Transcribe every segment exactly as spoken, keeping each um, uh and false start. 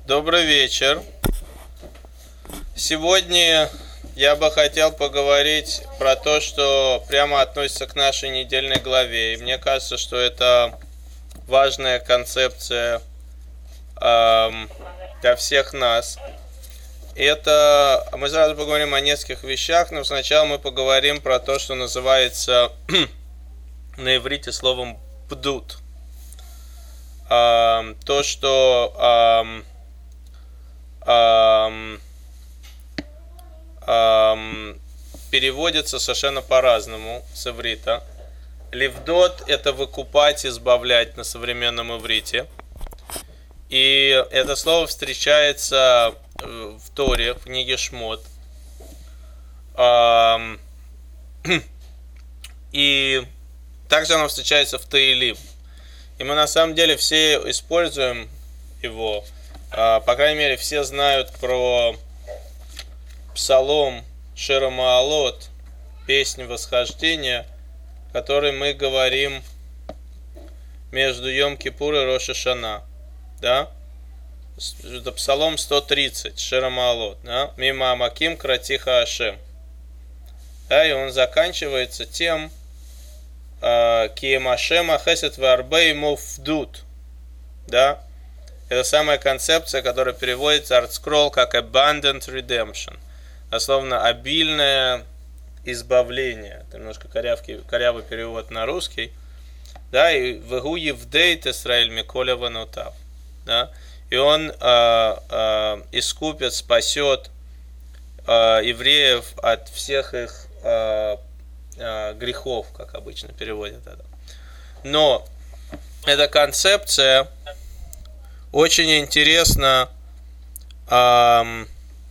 Добрый вечер. Сегодня я бы хотел поговорить про то, что прямо относится к нашей недельной главе. И мне кажется, что это важная концепция эм, для всех нас. Это мы сразу поговорим о нескольких вещах, но сначала мы поговорим про то, что называется на иврите словом «бдут». Эм, то, что эм, эм, эм, переводится совершенно по-разному с иврита. Ливдот – это выкупать, избавлять на современном иврите. И это слово встречается в Торе, в книге Шмот. И также оно встречается в Таилим. И мы на самом деле все используем его. По крайней мере, все знают про псалом Шир Маалот, песнь восхождения, который мы говорим между Йом-Кипур и Рош ха-Шана. Да? Это псалом сто тридцать, Шир Маалот. Да? Мима Амаким Кратиха Ашем. Да, и он заканчивается тем, Кием Ашем Ахесет Варбей Мовдут. Да? Это самая концепция, которая переводится ArtScroll как Abundant Redemption. Дословно обильное избавление. Это немножко корявый, корявый перевод на русский. Да, и Вегу Евдейт Исраэль Миколя Ванутав. Да? И он э, э, искупит, спасет э, евреев от всех их э, э, грехов, как обычно переводят это. Но эта концепция очень интересна, э,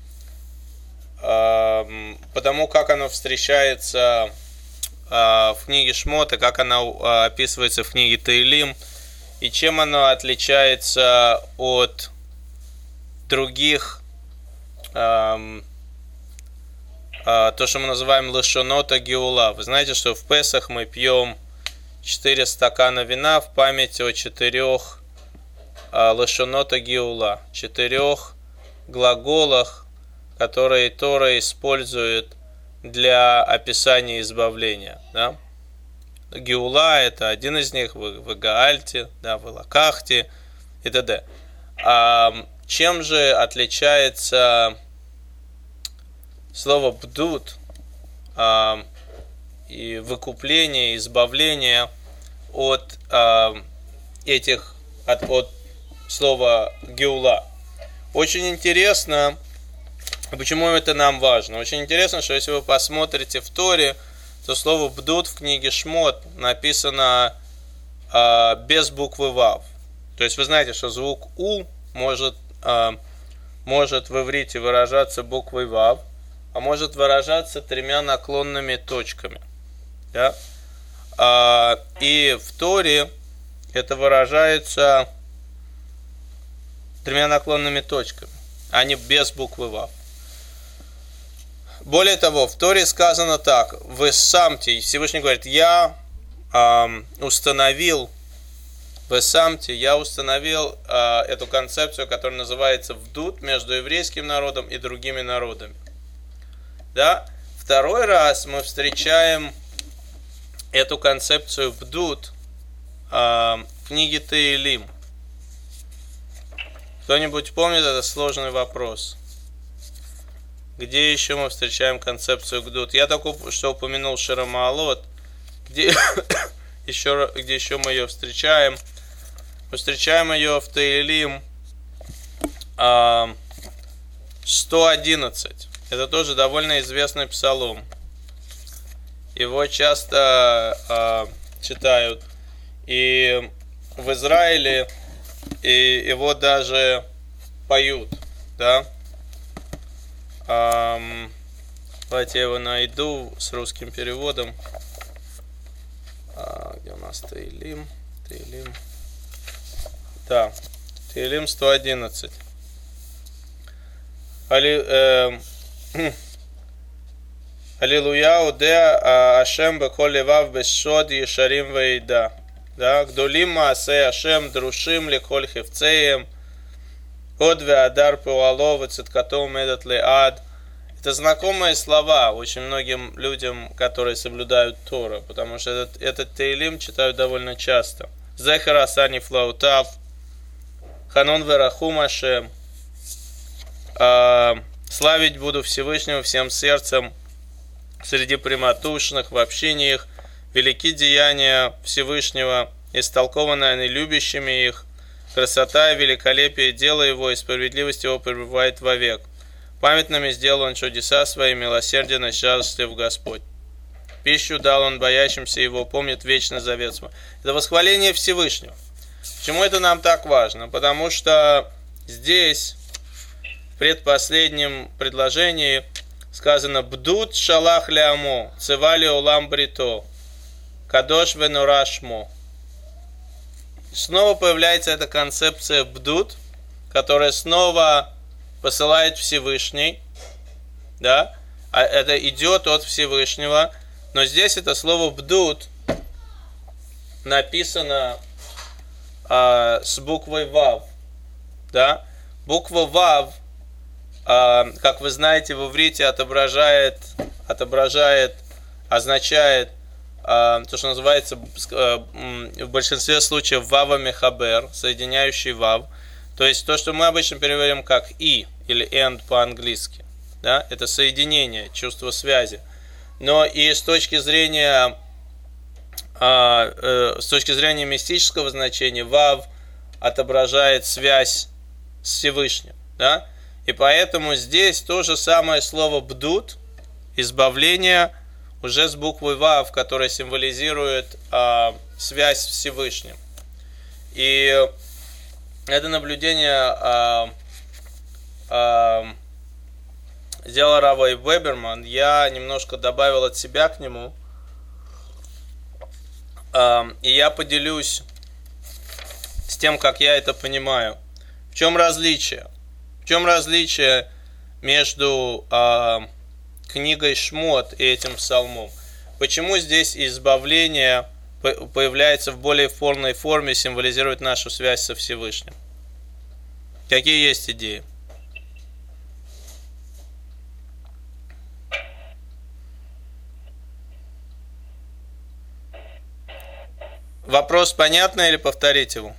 э, потому как она встречается э, в книге Шмот и как она э, описывается в книге Таилим. И чем оно отличается от других, эм, э, то, что мы называем лашонота геула. Вы знаете, что в Песах мы пьем четыре стакана вина в память о четырех э, лашонота геула, четырех глаголах, которые Тора использует для описания избавления. Да? Геула – это один из них, в Гаальте, да, в Лакахте и т.д. А чем же отличается слово «бдут» а, и выкупление, избавление от а, этих, от, от слова «геула»? Очень интересно, почему это нам важно. Очень интересно, что если вы посмотрите в Торе, то слово «бдут» в книге Шмот написано э, без буквы «вав». То есть вы знаете, что звук «у» может, э, может в иврите выражаться буквой «вав», а может выражаться тремя наклонными точками. Да? Э, и в Торе это выражается тремя наклонными точками, а не без буквы «вав». Более того, в Торе сказано так: вы самте, Всевышний говорит, я э, установил, вы самте, я установил э, эту концепцию, которая называется вдут между еврейским народом и другими народами. Да? Второй раз мы встречаем эту концепцию вдут э, в книге Таилим. Кто-нибудь помнит этот сложный вопрос? Где еще мы встречаем концепцию гдут? Я только что упомянул Шир Маалот. Где еще, где еще мы ее встречаем? Мы встречаем ее в Таилим э, сто одиннадцать. Это тоже довольно известный псалом. Его часто э, читают. И в Израиле и его даже поют. Да? Um, давайте я его найду с русским переводом. А, где у нас Таилим? Таилим. Да, Таилим сто одиннадцать. Али, э, Аллилуйя, удеа Ашем беколь левав бешод ешарим вейда. Да, гдолим маасе Ашем друшим леколь хевцеем. Одве Адар Пуалова Циткатол Медат Леад. Это знакомые слова очень многим людям, которые соблюдают Тору, потому что этот, этот Теилим читают довольно часто. Зехар Асани Флаутав, Ханон Верахум Ашем. Славить буду Всевышнего всем сердцем среди прямодушных, в общении их. Велики деяния Всевышнего, истолкованы они любящими их. Красота и великолепие дела его, и справедливость его пребывает вовек. Памятными сделал он чудеса свои, милосерден и счастлив Господь. Пищу дал он боящимся его, помнит вечный завет свой. Это восхваление Всевышнего. Почему это нам так важно? Потому что здесь, в предпоследнем предложении, сказано «Бдут шалах лямо, цевали улам брито, кадош венурашмо». Снова появляется эта концепция «бдут», которая снова посылает Всевышний, да, а это идет от Всевышнего, но здесь это слово «бдут» написано а, с буквой «вав», да, буква «вав», а, как вы знаете, в иврите отображает, отображает, означает а, то, что называется а, в большинстве случаев «вава мехабер», соединяющий «вав», то есть то, что мы обычно переводим как «и» или «and» по-английски, да, это соединение, чувство связи. Но и с точки зрения, а, э, с точки зрения мистического значения, «вав» отображает связь с Всевышним, да, и поэтому здесь то же самое слово «бдут», избавление, уже с буквой «вав», которая символизирует а, связь с Всевышним. И это наблюдение а, а, сделал Равой Веберман. Я немножко добавил от себя к нему. А, и я поделюсь с тем, как я это понимаю. В чем различие? В чем различие между а, книгой Шмот и этим псалмом? Почему здесь избавление появляется в более полной форме, символизирует нашу связь со Всевышним? Какие есть идеи? Вопрос понятный или повторить его?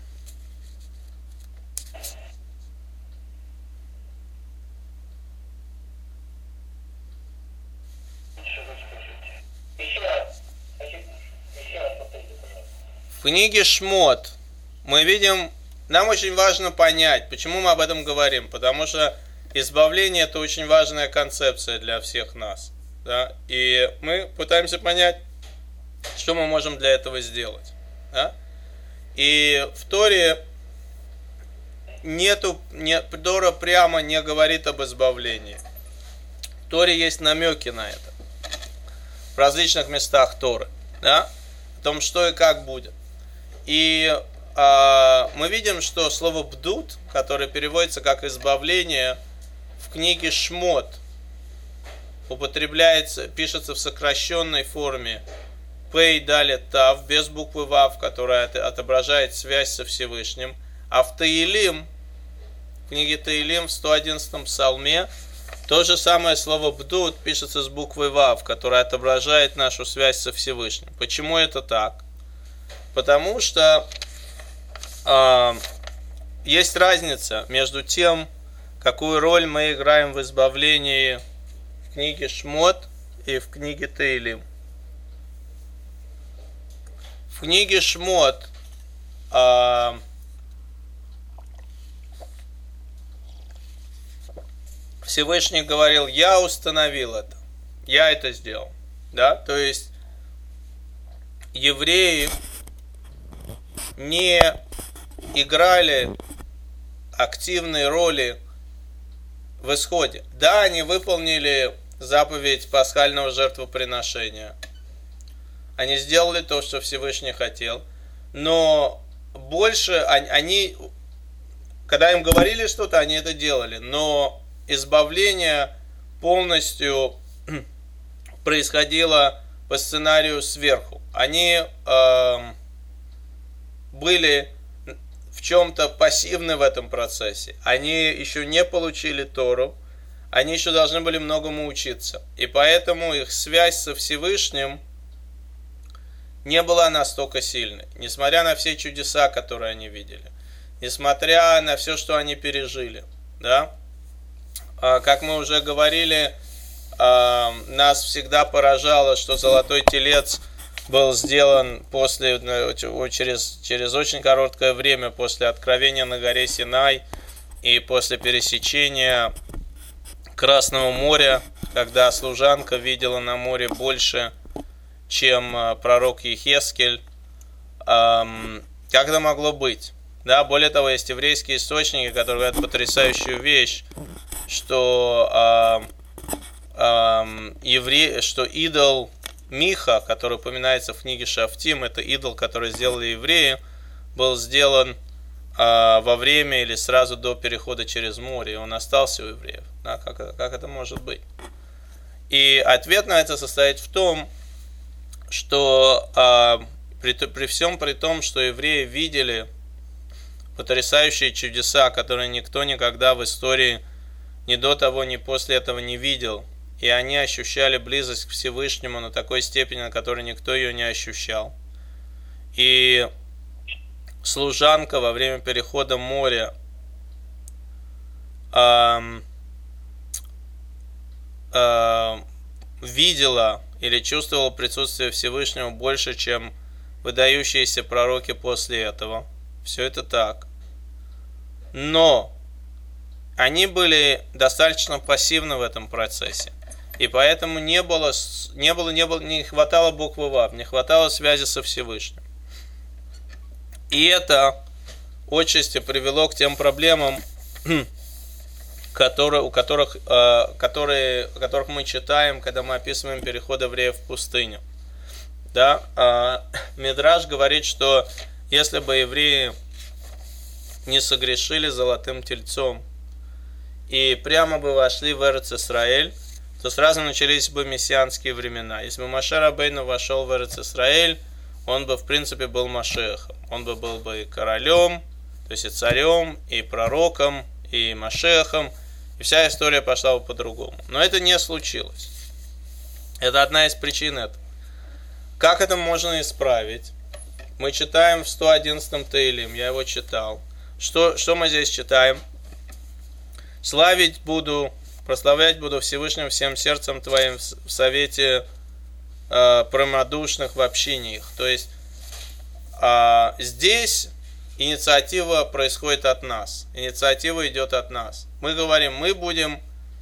В книге Шмот мы видим, нам очень важно понять, почему мы об этом говорим, потому что избавление – это очень важная концепция для всех нас, да? И мы пытаемся понять, что мы можем для этого сделать, да? И в Торе нету, не, Тора прямо не говорит об избавлении. В Торе есть намеки на это в различных местах Торы, да? О том, что и как будет. И э, мы видим, что слово «бдут», которое переводится как «избавление», в книге Шмот употребляется, пишется в сокращенной форме «пей далет тав», без буквы «вав», которая отображает связь со Всевышним. А в Таилим, в книге Таилим, в сто одиннадцатом псалме, то же самое слово «бдут» пишется с буквой «вав», которая отображает нашу связь со Всевышним. Почему это так? Потому что э, есть разница между тем, какую роль мы играем в избавлении в книге Шмот и в книге Таилим. В книге Шмот э, Всевышний говорил: я установил это, я это сделал, да, то есть евреи не играли активной роли в исходе. Да, они выполнили заповедь пасхального жертвоприношения. Они сделали то, что Всевышний хотел. Но больше они, когда им говорили что-то, они это делали. Но избавление полностью происходило по сценарию сверху. Они э, были в чем-то пассивны в этом процессе. Они еще не получили Тору, они еще должны были многому учиться. И поэтому их связь со Всевышним не была настолько сильной. Несмотря на все чудеса, которые они видели. Несмотря на все, что они пережили. Да? Как мы уже говорили, нас всегда поражало, что золотой телец был сделан после, через, через очень короткое время после откровения на горе Синай и после пересечения Красного моря, когда служанка видела на море больше, чем пророк Ехескель. Как это могло быть? Да, более того, есть еврейские источники, которые говорят потрясающую вещь, что, евре... что идол Миха, который упоминается в книге Шафтим, это идол, который сделали евреи, был сделан а, во время или сразу до перехода через море, и он остался у евреев. Да, как, как это может быть? И ответ на это состоит в том, что а, при, при всем при том, что евреи видели потрясающие чудеса, которые никто никогда в истории ни до того, ни после этого не видел, и они ощущали близость к Всевышнему на такой степени, на которой никто ее не ощущал. И служанка во время перехода моря э, э, видела или чувствовала присутствие Всевышнего больше, чем выдающиеся пророки после этого. Все это так. Но они были достаточно пассивны в этом процессе. И поэтому не было, не было, не было, не хватало буквы Вав, не хватало связи со Всевышним. И это отчасти привело к тем проблемам, которые, у которых, которые, которых мы читаем, когда мы описываем переход евреев в пустыню. Да? Мидраш говорит, что если бы евреи не согрешили золотым тельцом и прямо бы вошли в Эрец-Исраэль, то сразу начались бы мессианские времена. Если бы Моше Рабейну вошел в Эрец-Исраэль, он бы в принципе был Машехом. Он бы был бы и королем, то есть и царем, и пророком, и Машехом, и вся история пошла бы по-другому. Но это не случилось. Это одна из причин этого. Как это можно исправить? Мы читаем в сто одиннадцатом Теилим, я его читал. Что, что мы здесь читаем? «Славить буду, прославлять буду Всевышним всем сердцем твоим в совете э, прямодушных в общине их». То есть э, здесь инициатива происходит от нас. Инициатива идет от нас. Мы говорим, мы будем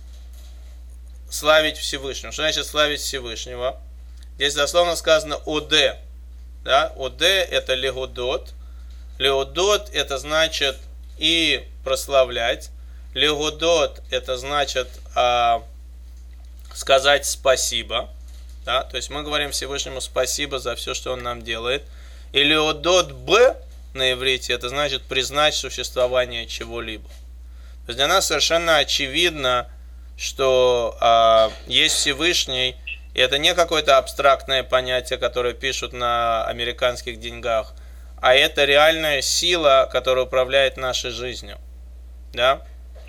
славить Всевышнего. Что значит славить Всевышнего? Здесь дословно сказано «оде». Да? «Оде» это легудот. Легудот это значит и прославлять. Легудот это значит а, сказать спасибо. Да? То есть мы говорим Всевышнему спасибо за все, что он нам делает. И легудот б на иврите это значит признать существование чего-либо. То есть для нас совершенно очевидно, что а, есть Всевышний, и это не какое-то абстрактное понятие, которое пишут на американских деньгах, а это реальная сила, которая управляет нашей жизнью. Да?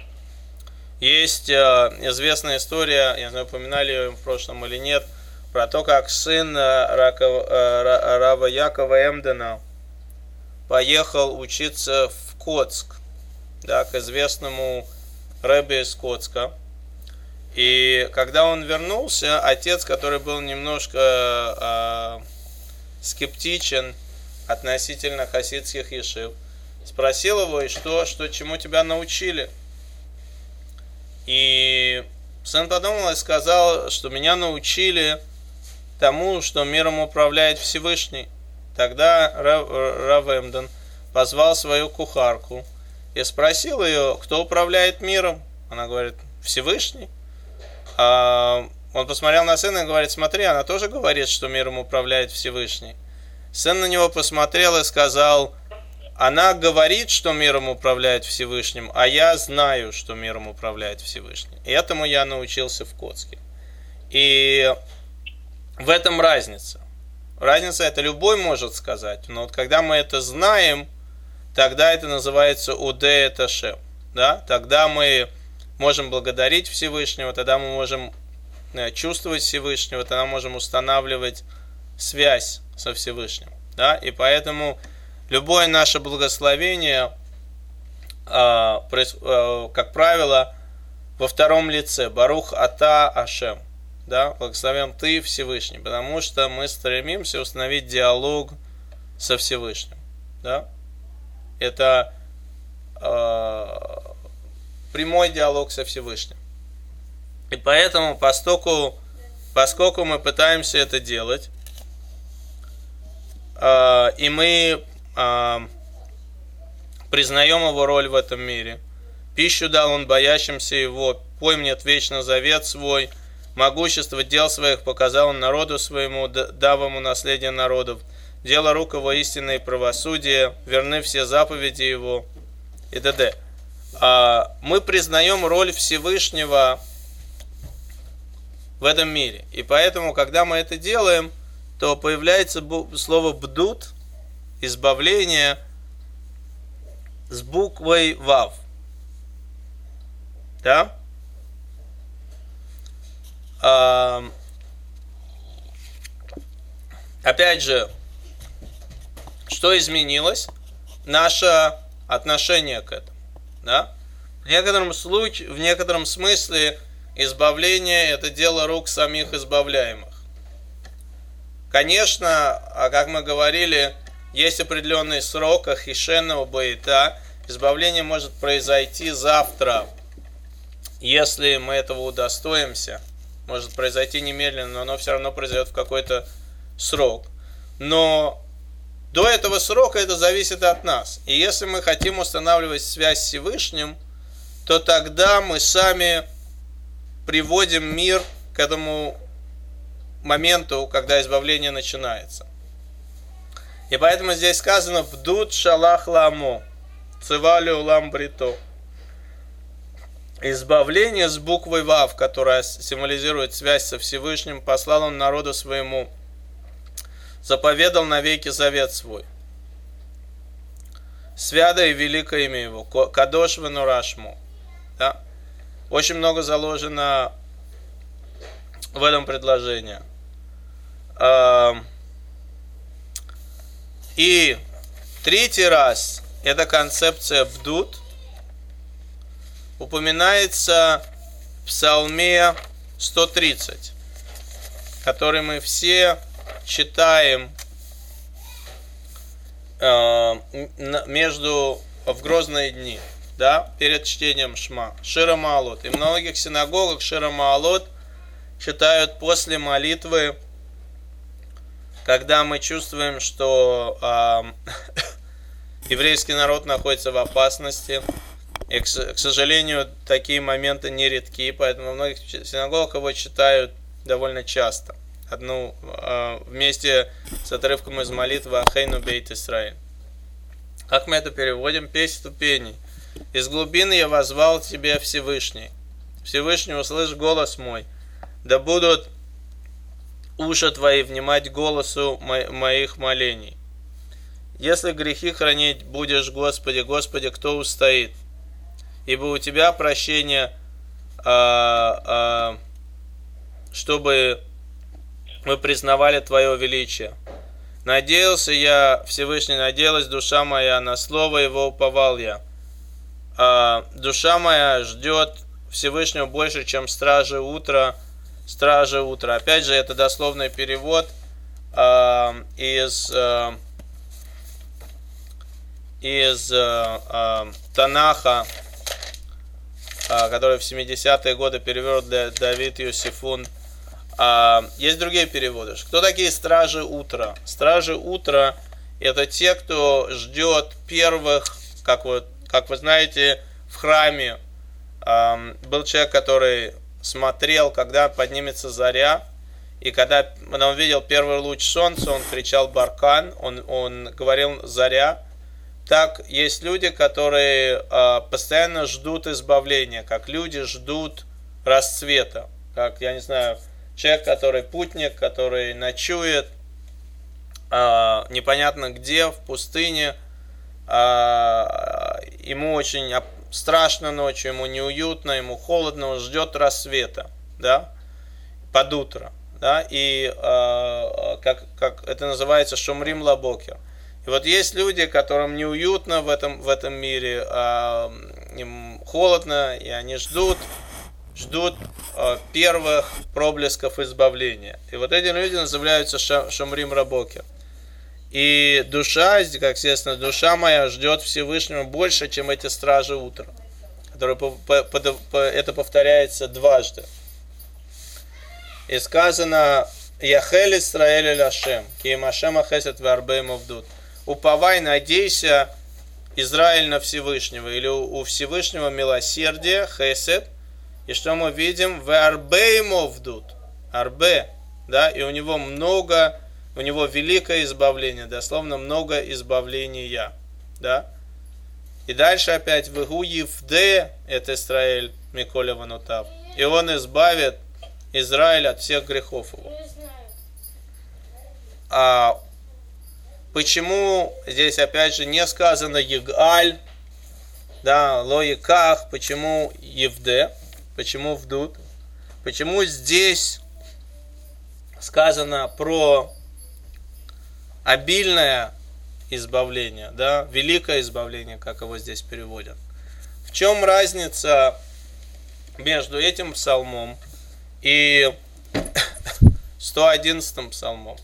Есть э, известная история, я не знаю, упоминали ее в прошлом или нет, про то, как сын э, Раков, э, Рава Якова Эмдена поехал учиться в Коцк, да, к известному ребе из Коцка. И когда он вернулся, отец, который был немножко э, скептичен относительно хасидских ешив, спросил его, и что, что, чему тебя научили? И сын подумал и сказал, что меня научили тому, что миром управляет Всевышний. Тогда Рав, Рав Эмден позвал свою кухарку и спросил ее, кто управляет миром. Она говорит, Всевышний. А он посмотрел на сына и говорит, смотри, она тоже говорит, что миром управляет Всевышний. Сын на него посмотрел и сказал, она говорит, что миром управляет Всевышним, а я знаю, что миром управляет Всевышний. И этому я научился в Коцке. И в этом разница. Разница это любой может сказать, но вот когда мы это знаем, тогда это называется удея ташем. Да? Тогда мы можем благодарить Всевышнего, тогда мы можем чувствовать Всевышнего, тогда мы можем устанавливать связь со Всевышним. Да? И поэтому любое наше благословение, как правило, во втором лице. Барух ата Ашем. Да? Благословен ты, Всевышний. Потому что мы стремимся установить диалог со Всевышним. Да? Это э, прямой диалог со Всевышним. И поэтому, поскольку, поскольку мы пытаемся это делать, э, и мы э, признаем его роль в этом мире, пищу дал он боящимся его, помнит вечно завет свой, могущество дел своих показал он народу своему, дав ему наследие народов, дело рук его истинное и правосудие, верны все заповеди его и т.д. Мы признаем роль Всевышнего в этом мире. И поэтому, когда мы это делаем, то появляется слово бдут, избавление, с буквой вав. Да? А, опять же, что изменилось? Наше отношение к этому. Да? В некотором случае, в некотором смысле избавление – это дело рук самих избавляемых. Конечно, а как мы говорили, есть определенный срок ахишена баита. Избавление может произойти завтра, если мы этого удостоимся. Может произойти немедленно, но оно все равно произойдет в какой-то срок. Но до этого срока это зависит от нас. И если мы хотим устанавливать связь с Всевышним, то тогда мы сами приводим мир к этому моменту, когда избавление начинается. И поэтому здесь сказано «Бдут шалах ламо, цивали улам брито». Избавление с буквой Вав, которая символизирует связь со Всевышним, послал он народу своему, заповедал навеки завет свой. Свято и великое имя его, Кадош венурашму. Да? Очень много заложено в этом предложении. И третий раз эта концепция бдут упоминается в Псалме сто тридцать, который мы все читаем э, между в грозные дни, да, перед чтением Шма, Шира Маалот. И в многих синагогах Шира Маалот читают после молитвы, когда мы чувствуем, что э, еврейский народ находится в опасности. И, к сожалению, такие моменты нередки, поэтому во многих синагогах его читают довольно часто. Одну э, вместе с отрывком из молитвы «Ахейну бейт Исраэль». Как мы это переводим? «Песнь ступеней. Из глубины я возвал тебе, Всевышний. Всевышний, услышь голос мой. Да будут уши твои внимать голосу мо- моих молений. Если грехи хранить будешь, Господи, Господи, кто устоит? Ибо у тебя прощение, а, а, чтобы мы признавали твое величие. Надеялся я, Всевышний, надеялась душа моя, на слово его уповал я. А, душа моя ждет Всевышнего больше, чем стражи утра, стражи утра. Опять же, это дословный перевод а, из, а, из а, а, Танаха, который в семидесятые годы перевел для Давид Йосифун. Есть другие переводы. Кто такие стражи утра? Стражи утра – это те, кто ждет первых, как вы, как вы знаете, в храме был человек, который смотрел, когда поднимется заря, и когда он увидел первый луч солнца, он кричал «Баркан», он, он говорил «Заря». Так, есть люди, которые э, постоянно ждут избавления, как люди ждут расцвета. Как, я не знаю, человек, который путник, который ночует э, непонятно где, в пустыне, э, а, ему очень страшно ночью, ему неуютно, ему холодно, он ждет рассвета, да, под утро, да, и а, как, как это называется, шумрим лабокер. И вот есть люди, которым неуютно в этом, в этом мире, а, им холодно, и они ждут, ждут а, первых проблесков избавления. И вот эти люди называются шумрим лабокер. И душа, как естественно, душа моя ждет Всевышнего больше, чем эти стражи утра, которые по, по, по, это повторяется дважды. И сказано: Яхель Исраэль Лашем, Киим Ашем Ахесет Варбей Мовдут. Уповай, надейся, Израиль, на Всевышнего, или у Всевышнего милосердие, Хесет. И что мы видим? Варбей Мовдут. Арбе, да, и у него много. У него великое избавление, дословно много избавления, да. И дальше опять вегу Евде, это Израиль Миколя Ванутав, и он избавит Израиль от всех грехов его. А почему здесь опять же не сказано Егаль, да, Лоиках, почему Евде, почему Вдут, почему здесь сказано про обильное избавление, да, великое избавление, как его здесь переводят. В чем разница между этим псалмом и сто одиннадцатым псалмом?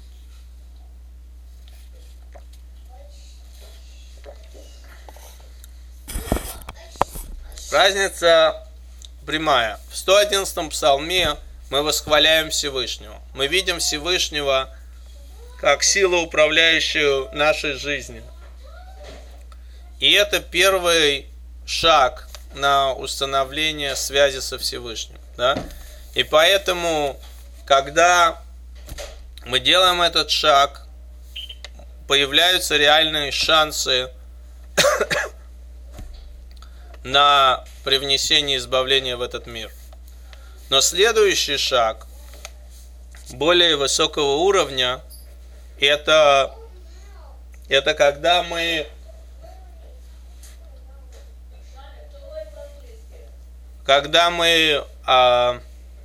Разница прямая. В сто одиннадцатом псалме мы восхваляем Всевышнего. Мы видим Всевышнего как силу, управляющую нашей жизнью. И это первый шаг на установление связи со Всевышним. Да? И поэтому, когда мы делаем этот шаг, появляются реальные шансы на привнесение избавления в этот мир. Но следующий шаг, более высокого уровня, Это, это когда мы когда мы а,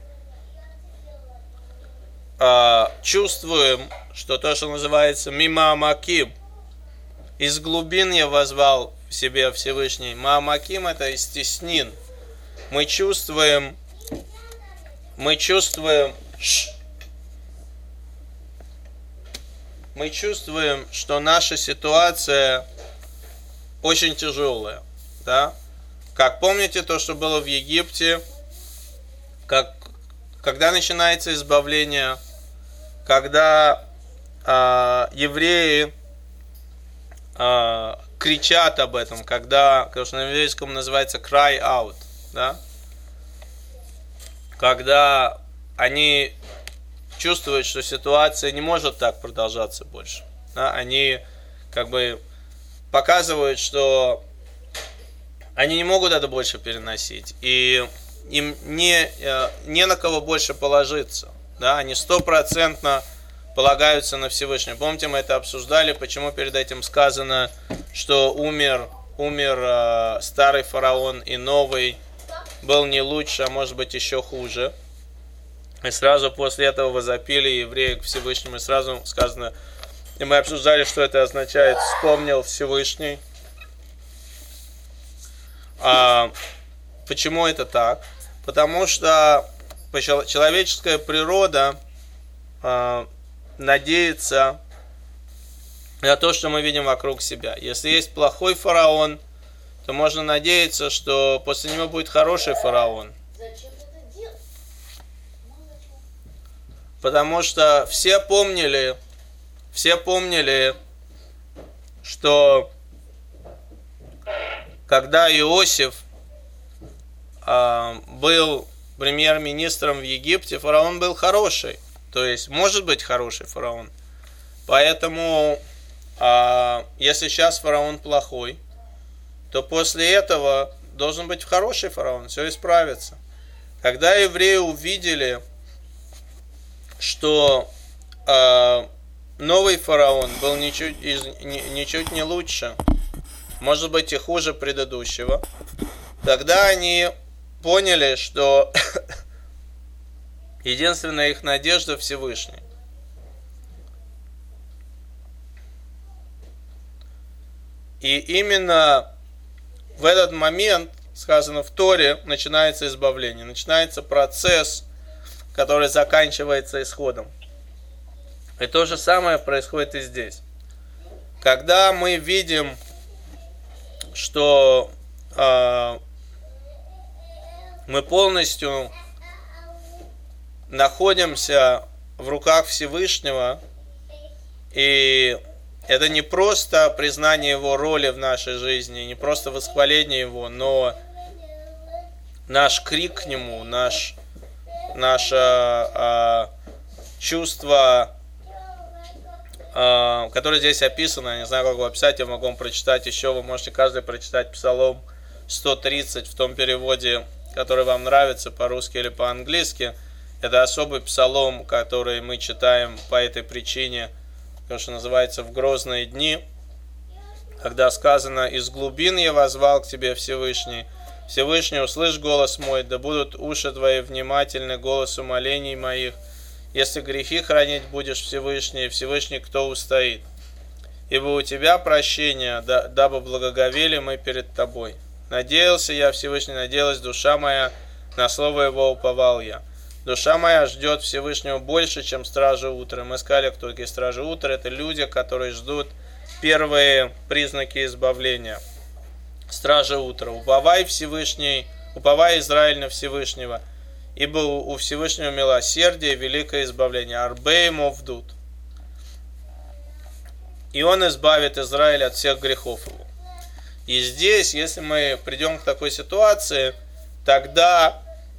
а, чувствуем, что то, что называется мимаамаким, из глубин я возвал в себе Всевышний. Маамаким — это из теснин. Мы чувствуем, мы чувствуем Мы чувствуем, что наша ситуация очень тяжелая, да? Как помните то, что было в Египте, как, когда начинается избавление, когда э, евреи э, кричат об этом, когда, как на еврейском называется cry out, да? Когда они чувствуют, что ситуация не может так продолжаться больше. Да? Они как бы показывают, что они не могут это больше переносить. И им не, не на кого больше положиться. Да? Они стопроцентно полагаются на Всевышнего. Помните, мы это обсуждали, почему перед этим сказано, что умер, умер э, старый фараон и новый был не лучше, а может быть еще хуже. И сразу после этого возопили евреи к Всевышнему. И сразу сказано, и мы обсуждали, что это означает, вспомнил Всевышний. А, почему это так? Потому что человеческая природа а, надеется на то, что мы видим вокруг себя. Если есть плохой фараон, то можно надеяться, что после него будет хороший фараон. Потому что все помнили, все помнили, что когда Иосиф э, был премьер-министром в Египте, фараон был хороший. То есть, может быть хороший фараон. Поэтому, э, если сейчас фараон плохой, то после этого должен быть хороший фараон, все исправится. Когда евреи увидели, что э, новый фараон был ничуть, из, ни, ничуть не лучше, может быть и хуже предыдущего, тогда они поняли, что единственная их надежда Всевышний. И именно в этот момент, сказано в Торе, начинается избавление, начинается процесс, который заканчивается исходом. И то же самое происходит и здесь. Когда мы видим, что э, мы полностью находимся в руках Всевышнего, и это не просто признание Его роли в нашей жизни, не просто восхваление Его, но наш крик к Нему, наш, наше э, чувство, э, которое здесь описано, я не знаю, как его описать, я могу вам прочитать еще, вы можете каждый прочитать Псалом сто тридцать в том переводе, который вам нравится по-русски или по-английски. Это особый псалом, который мы читаем по этой причине, то, что называется «В грозные дни», когда сказано: «Из глубин я воззвал к тебе, Всевышний. Всевышний, услышь голос мой, да будут уши твои внимательны голосу молений моих. Если грехи хранить будешь, Всевышний, Всевышний, кто устоит? Ибо у тебя прощение, да, дабы благоговели мы перед тобой. Надеялся я, Всевышний, надеялась душа моя, на слово его уповал я. Душа моя ждет Всевышнего больше, чем стражи утра». Мы сказали, кто такие стражи утра. Это люди, которые ждут первые признаки избавления. Стражи утра. Уповай, Всевышний, уповай, Израиль, на Всевышнего, ибо у Всевышнего милосердие, великое избавление. Арбе ему вдут. И он избавит Израиль от всех грехов его. И здесь, если мы придем к такой ситуации, тогда...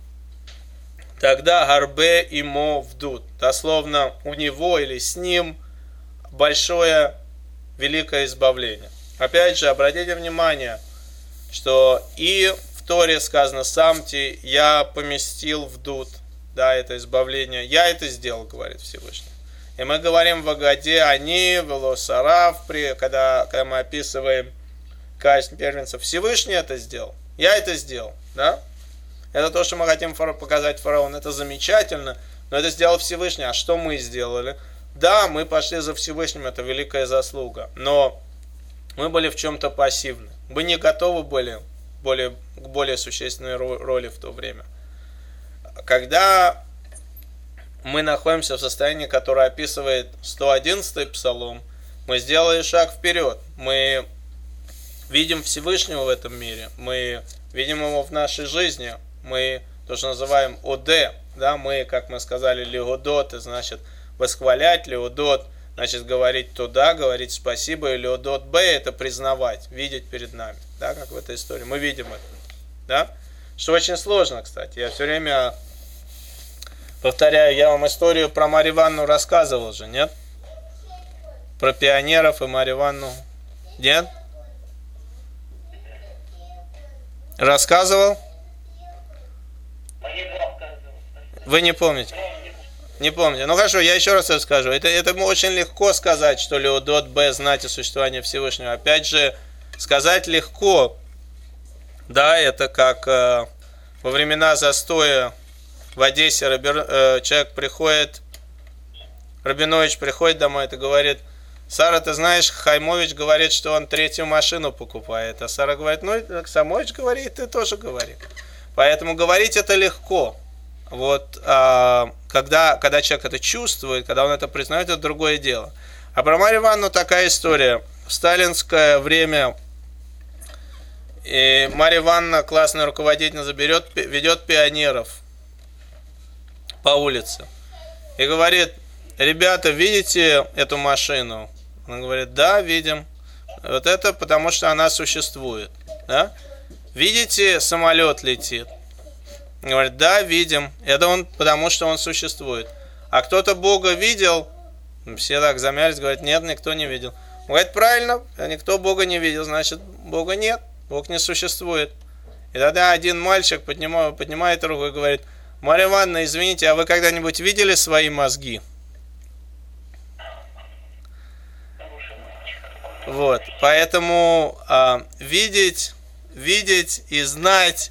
Тогда гарбе имо вдут, дословно у него или с ним большое, великое избавление. Опять же, обратите внимание, что и в Торе сказано: «Самти я поместил вдут», да, это избавление, я это сделал, говорит Всевышний. И мы говорим в Агаде «Они, велосарав», когда, когда мы описываем казнь первенцев, Всевышний это сделал, я это сделал, да. Это то, что мы хотим показать фараону. Это замечательно, но это сделал Всевышний. А что мы сделали? Да, мы пошли за Всевышним, это великая заслуга. Но мы были в чем-то пассивны. Мы не готовы были более, к более существенной роли в то время. Когда мы находимся в состоянии, которое описывает сто одиннадцатый псалом, мы сделали шаг вперед. Мы видим Всевышнего в этом мире. Мы видим его в нашей жизни. Мы то, что называем оде, да, мы, как мы сказали, леодот, это значит восхвалять, леодот, значит говорить туда, говорить спасибо, и леодот б, это признавать, видеть перед нами, да, как в этой истории, мы видим это, да, что очень сложно, кстати, я все время повторяю, я вам историю про Марью Ивановну рассказывал же, нет? Про пионеров и Марью Ивановну, нет? Рассказывал? Вы не помните? Не помните. Ну хорошо, я еще раз расскажу. Это, это очень легко сказать, что Леодот Б знать о существовании Всевышнего. Опять же, сказать легко. Да, это как э, во времена застоя в Одессе Рабер, э, человек приходит, Рабинович приходит домой и говорит: Сара, ты знаешь, Хаймович говорит, что он третью машину покупает. А Сара говорит: ну, Самович говорит, ты тоже говори. Поэтому говорить это легко. Вот, а, когда, когда человек это чувствует, когда он это признает, это другое дело. А про Марью Ивановну такая история. В сталинское время и Марья Ивановна, классный руководитель, заберет, ведет пионеров по улице и говорит: ребята, видите эту машину? Он говорит: да, видим. Вот это потому, что она существует. Да? Видите, самолет летит? Он говорит: да, видим. Это он, потому что он существует. А кто-то Бога видел? Все так замялись, говорят: нет, никто не видел. Он говорит: правильно, никто Бога не видел, значит, Бога нет, Бог не существует. И тогда один мальчик поднимает, поднимает руку и говорит: Марья Ивановна, извините, а вы когда-нибудь видели свои мозги? Вот, поэтому э, видеть, видеть и знать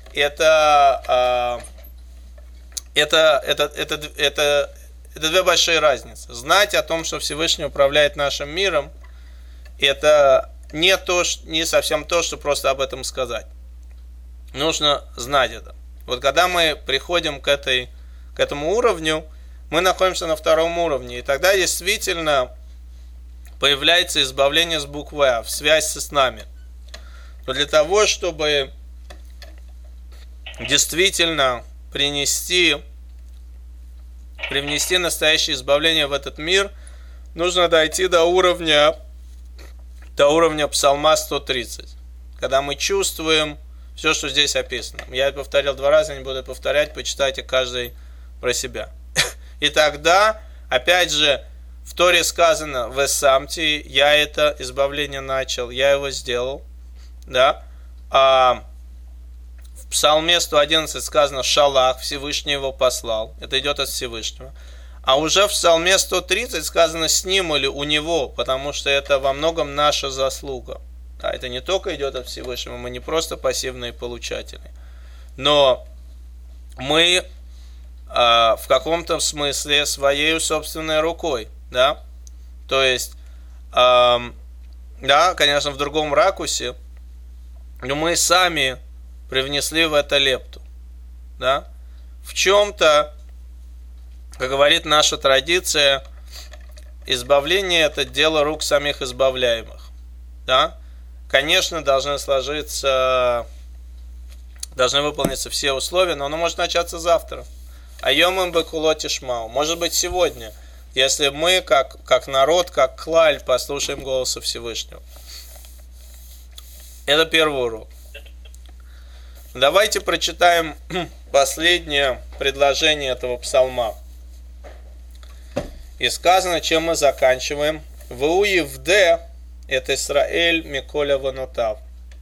это, э, это, это, это, это, это две большие разницы. Знать о том, что Всевышний управляет нашим миром, это не, то, не совсем то, что просто об этом сказать. Нужно знать это. Вот когда мы приходим к, этой, к этому уровню, мы находимся на втором уровне, и тогда действительно появляется избавление с буквы А, в связь с нами. Но для того, чтобы действительно принести, привнести настоящее избавление в этот мир, нужно дойти до уровня, до уровня Псалма сто тридцать. Когда мы чувствуем все, что здесь описано. Я это повторил два раза, не буду повторять, почитайте каждый про себя. И тогда, опять же, в Торе сказано «Весамти», я это избавление начал, я его сделал. Да? А в Псалме сто одиннадцать сказано «Шалах», Всевышний его послал. Это идет от Всевышнего. А уже в Псалме сто тридцать сказано «с ним» или «у него», потому что это во многом наша заслуга. Да, это не только идет от Всевышнего, мы не просто пассивные получатели. Но мы э, в каком-то смысле своей собственной рукой. Да? То есть, э, да, конечно, в другом ракурсе, но мы сами привнесли в это лепту. Да? В чем-то, как говорит наша традиция, избавление – это дело рук самих избавляемых. Да? Конечно, должны сложиться, должны выполниться все условия, но оно может начаться завтра. А йомим бекулот ишмау. Может быть, сегодня, если мы, как, как народ, как клаль, послушаем голоса Всевышнего. Это первый урок. Давайте прочитаем последнее предложение этого псалма. И сказано, чем мы заканчиваем. Вуивде, это Исраэль Миколя Ванутав.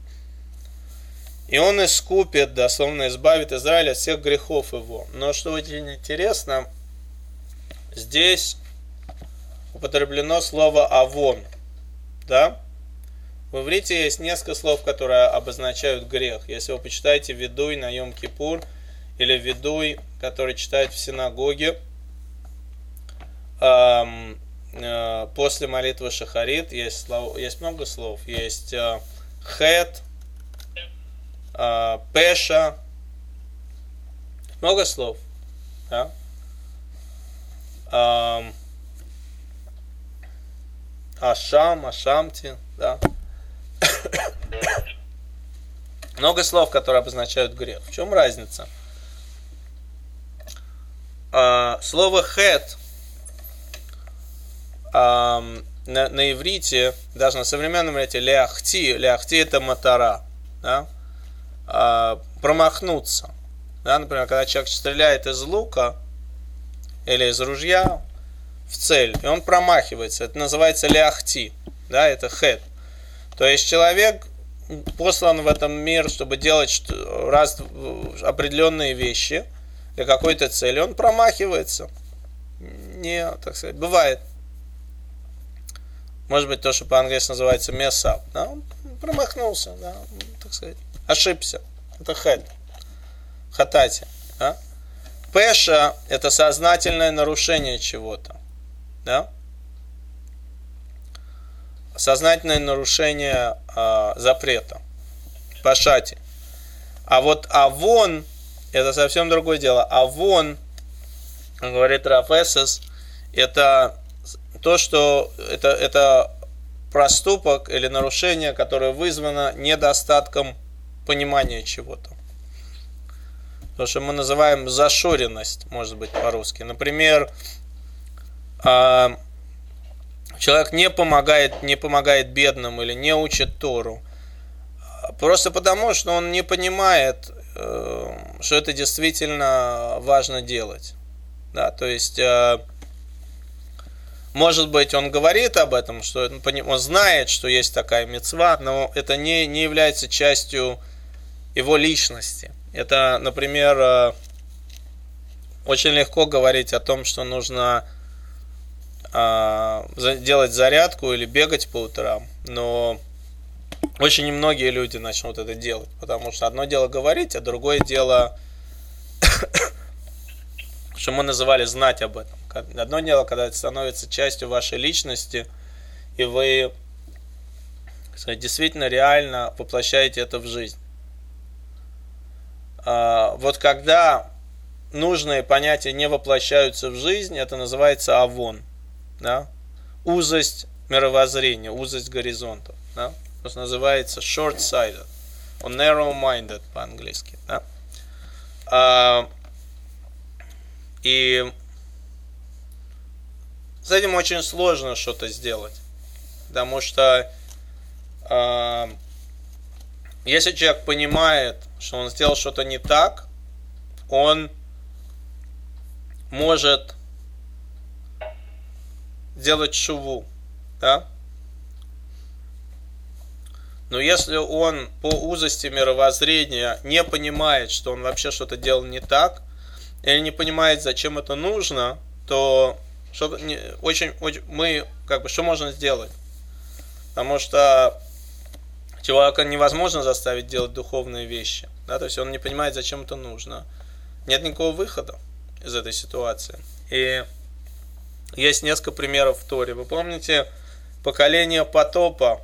И он искупит, дословно избавит Израиль от всех грехов его. Но что очень интересно, здесь употреблено слово авон. Да? В иврите есть несколько слов, которые обозначают грех. Если вы почитаете видуй на Йом-Кипур или видуй, который читают в синагоге, эм, э, после молитвы Шахарит, есть, слов, есть много слов. Есть э, хет, э, пеша, много слов. Да? Эм, ашам, ашамти, да. Много слов, которые обозначают грех. В чем разница? А, слово хет а, на, на иврите, даже на современном иврите, ляхти, ляхти это матара, да? а, промахнуться. Да? Например, когда человек стреляет из лука или из ружья в цель, и он промахивается, это называется ляхти, да? Это хет. То есть человек послан в этом мир, чтобы делать раз, определенные вещи для какой-то цели, он промахивается. Не, так сказать, бывает. Может быть, то, что по-английски называется mess up. Да? Он промахнулся, да? Так сказать, ошибся. Это хэт. Хатати. Да? Пеша – это сознательное нарушение чего-то. Да? Сознательное нарушение э, запрета. Пашати. А вот авон это совсем другое дело. Авон, говорит Рав Эсес, это то, что это, это проступок или нарушение, которое вызвано недостатком понимания чего-то. То, что мы называем зашоренность, может быть, по-русски. Например, э, человек не помогает, не помогает бедным или не учит Тору. Просто потому, что он не понимает, что это действительно важно делать. Да, то есть, может быть, он говорит об этом, что он знает, что есть такая мицва, но это не, не является частью его личности. Это, например, очень легко говорить о том, что нужно а, делать зарядку или бегать по утрам, но очень немногие люди начнут это делать, потому что одно дело говорить, а другое дело, что мы называли знать об этом. Одно дело, когда это становится частью вашей личности, и вы, так сказать, действительно реально воплощаете это в жизнь. А, вот когда нужные понятия не воплощаются в жизнь, это называется авон, да? Узость мировоззрения, узость горизонтов, да? Это называется short-sighted, narrow-minded по-английски, да? А, и с этим очень сложно что-то сделать, потому что э, если человек понимает, что он сделал что-то не так, он может делать шуву, да? Но если он по узости мировоззрения не понимает, что он вообще что-то делал не так, или не понимает, зачем это нужно, то что не, очень, очень, мы, как бы, что можно сделать? Потому что человека невозможно заставить делать духовные вещи. Да? То есть он не понимает, зачем это нужно. Нет никакого выхода из этой ситуации. И есть несколько примеров в Торе. Вы помните поколение потопа?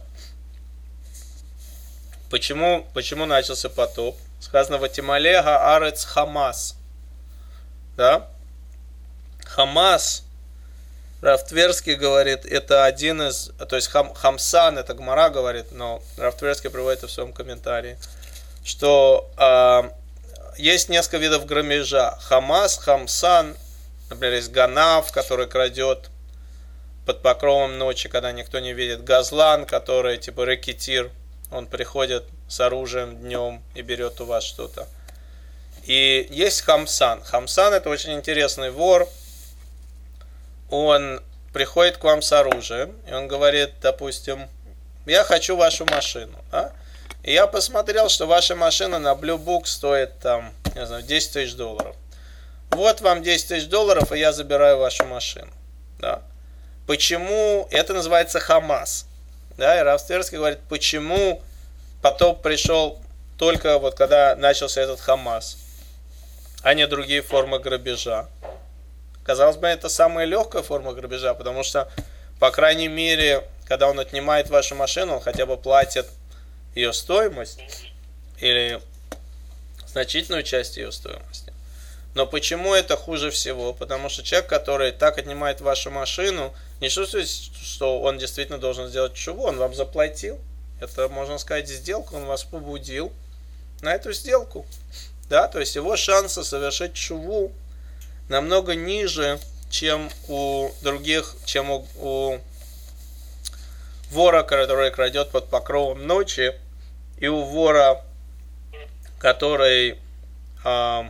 Почему, почему начался потоп? Сказано: «Ватималега арец Хамас». Да? Хамас, Рав Тверский говорит, это один из, то есть хам, Хамсан, это Гмара говорит, но Рав Тверский приводит это в своем комментарии, что э, есть несколько видов грабежа. Хамас, Хамсан, например, есть Ганав, который крадет под покровом ночи, когда никто не видит. Газлан, который типа рэкетир, он приходит с оружием днем и берет у вас что-то. И есть Хамсан. Хамсан — это очень интересный вор. Он приходит к вам с оружием, и он говорит, допустим, я хочу вашу машину. А? И я посмотрел, что ваша машина на Blue Book стоит там, не знаю, десять тысяч долларов. Вот вам десять тысяч долларов, и я забираю вашу машину. Да? Почему? Это называется Хамас. Да? И Рав Тверский говорит, почему потоп пришел только вот когда начался этот Хамас, а не другие формы грабежа. Казалось бы, это самая легкая форма грабежа, потому что, по крайней мере, когда он отнимает вашу машину, он хотя бы платит ее стоимость или значительную часть ее стоимости. Но почему это хуже всего? Потому что человек, который так отнимает вашу машину, не чувствует, что он действительно должен сделать чуву, он вам заплатил. Это, можно сказать, сделка, он вас побудил на эту сделку. Да, то есть его шансы совершить чуву намного ниже, чем у других, чем у, у вора, который крадет под покровом ночи, и у вора, который э,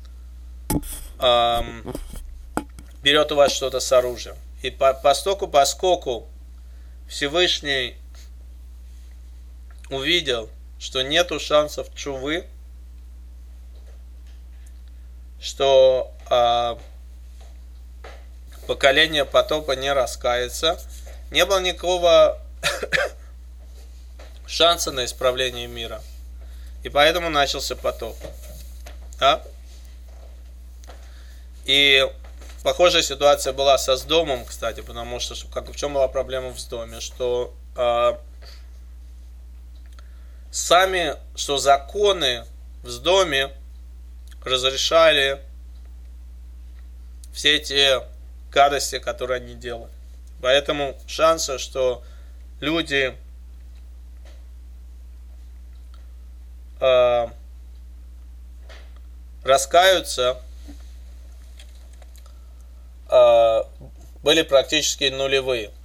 э, берет у вас что-то с оружием. И по, постоку, поскольку Всевышний увидел, что нету шансов чувы, что э, поколение потопа не раскается, не было никакого шанса на исправление мира. И поэтому начался потоп. Да? И похожая ситуация была со Сдомом, кстати, потому что как, в чем была проблема в Сдоме, что э, сами, что законы в Сдоме разрешали все те гадости, которые они делали. Поэтому шансы, что люди э, раскаются, э, были практически нулевые.